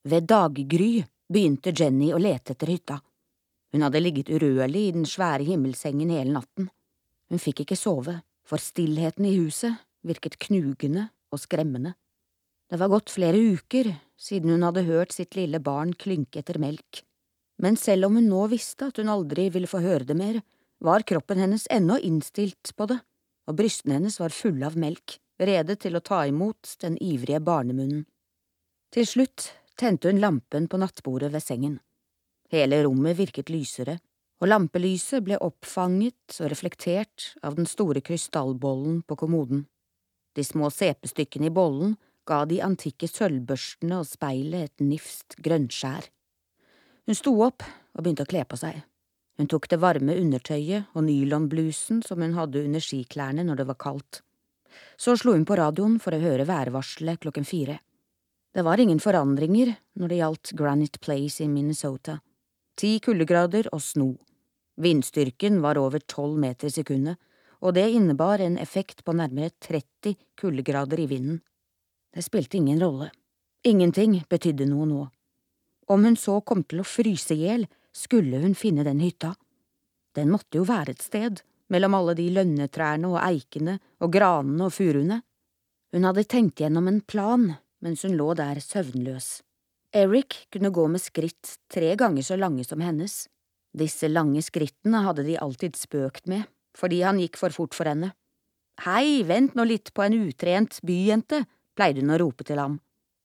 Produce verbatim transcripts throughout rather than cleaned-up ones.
Ved daggry begynte Jenny å lete etter hytta. Hun hadde ligget urørlig i den svære himmelsengen hele natten. Hun fikk ikke sove, for stillheten i huset virket knugende og skremmende. Det var gått flere uker siden hun hadde hørt sitt lille barn klynke etter melk. Men selv om hun nå visste at hun aldri ville få høre det mer, var kroppen hennes ennå innstilt på det, og brystene hennes var fulle av melk, rede til å ta imot den ivrige barnemunnen. Til slutt tente hun lampen på nattbordet ved sengen. Hele rommet virket lysere, og lampelyset ble oppfanget og reflektert av den store krystallbollen på kommoden. De små sepestykkene i bollen ga de antikke sølvbørstene og speilet et nifst grønnskjær. Hun sto opp og begynte å kle på seg. Hun tok det varme undertøyet og nylonblusen som hun hadde under skiklærne når det var kaldt. Så slo hun på radioen for å høre værvarselet klokken fire. Det var ingen forandringer når det gjaldt Granite Place i Minnesota. Ti kuldegrader og sno. Vindstyrken var over tolv meter i sekundet, og det innebar en effekt på nærmere tretti kuldegrader i vinden. Det spilte ingen rolle. Ingenting betydde noe nå. Om hun så kom til å fryse ihjel, skulle hun finne den hytta. Den måtte jo være et sted, mellom alle de lønnetrærne og eikene og granene og furuene. Hun hadde tenkt gjennom en plan mens hun lå der søvnløs. Eric kunne gå med skritt tre ganger så lange som hennes. Disse lange skrittene hadde de alltid spøkt med, fordi han gikk for fort for henne. «Hei, vent nå litt på en utrent byjente», pleide hun å rope til ham.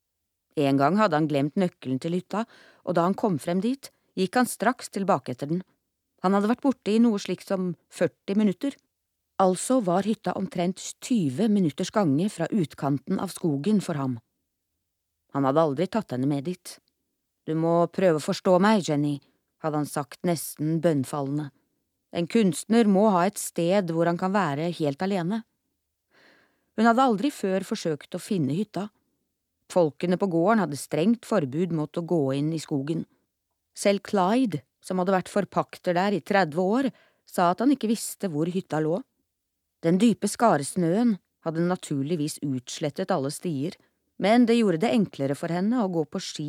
En gang hadde han glemt nøkkelen til hytta, og da han kom frem dit, gikk han straks tilbake etter den. Han hadde vært borte i noe slikt som førti minutter. Altså var hytta omtrent tyve minutters gange fra utkanten av skogen for ham. Han hadde aldri tatt henne med dit. «Du må prøve å forstå meg, Jenny», hadde han sagt nesten bønnfallende. «En kunstner må ha et sted hvor han kan være helt alene.» Hun hadde aldri før forsøkt å finne hytta. Folkene på gården hadde strengt forbud mot å gå inn i skogen. Selv Clyde, som hadde vært forpakter der i tretti år, sa at han ikke visste hvor hytta lå. Den dype skaresnøen hadde naturligvis utslettet alle stier, men det gjorde det enklere for henne å gå på ski